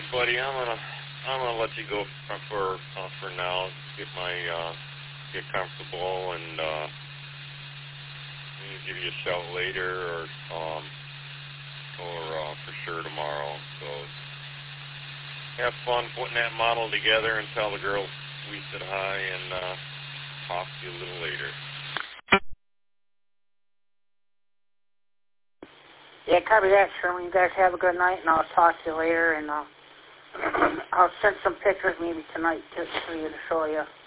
buddy. I'm gonna let you go for now. Get comfortable, and give you a shout later, or for sure tomorrow. So have fun putting that model together, and tell the girls we said hi, and talk to you a little later. Yeah, copy that, Sherman. You guys have a good night, and I'll talk to you later, and I'll send some pictures maybe tonight just for you to show you.